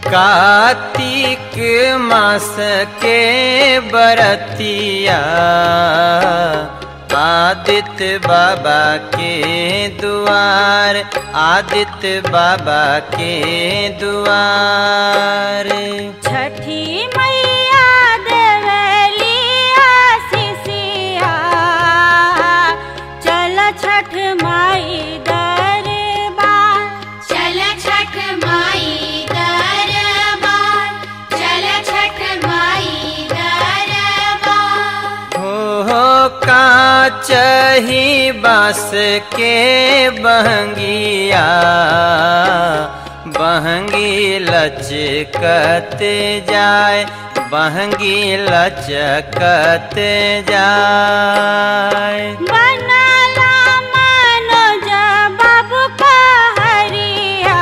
कार्तिक मास के बरतिया आदित्य बाबा के दुआर, आदित्य बाबा के दुआर। छठी मैया देवली आशीषिया, चल छठ माई दरबार, चल छठ माई दरबार, चल छठ माई दरबार। हो काचही बांस के बहंगिया, बहंगी लचकत जाए, बहंगी लचकत जाए। बनला मनोज बाबू का हरिया,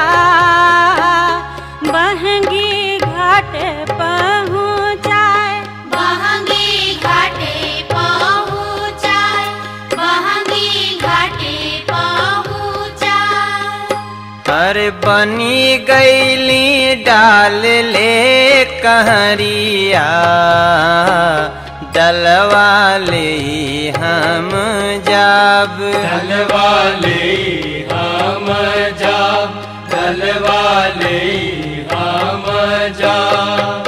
बहंगी घाट पहुँचाए, बहंगी घाटे पहुँचाए, बहंगी घाटे पहुँचाए। अरे बनी गईली डाल ले कहरिया, डलवाले हम जाब, डलवाले हम जाब, डलवाले हम जाब।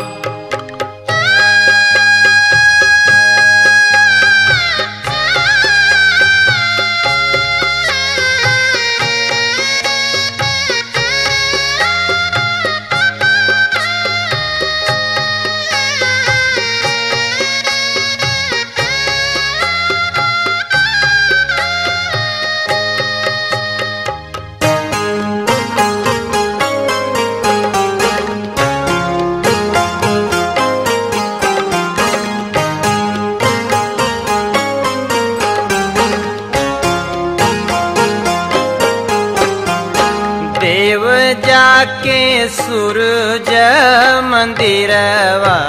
देव जाके सूरज मंदिरवा,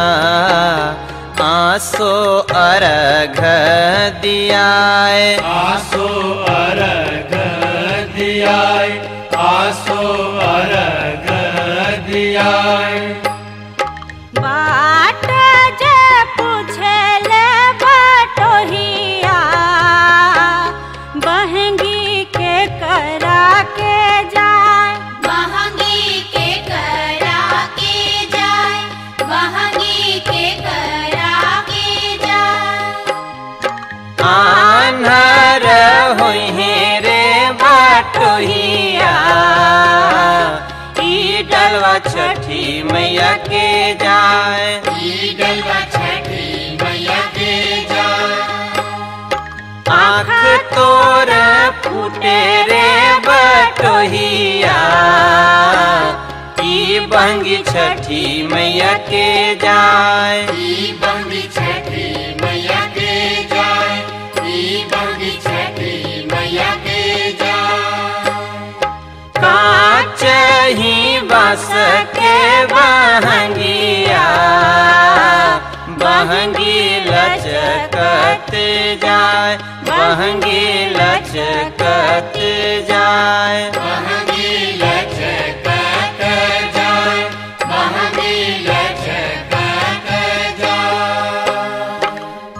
आसो अर्घ दियाए, आसो अर्घ दियाए, आसो अर्घ दियाए। बाट जे पूछले बटोहिया, बहंगी के करा के जाए, बहंगी के करा के जाए, बहंगी के करा के जाए। आन्हर होइहे रे बटोहिया, ई डलवा छठी मैया के जाए, ई डलवा छठी मैया के जाए। आँख तोर फूटे रे बटोहिया, ई बहंगी छठी मैया के जाए, ई बहंगी छठी मैया के जाए, ई बहंगी छठी मैया के जाए। कांच ही बांस के बहंगिया, बहंगी लचकत जाए, बहंगी लचकत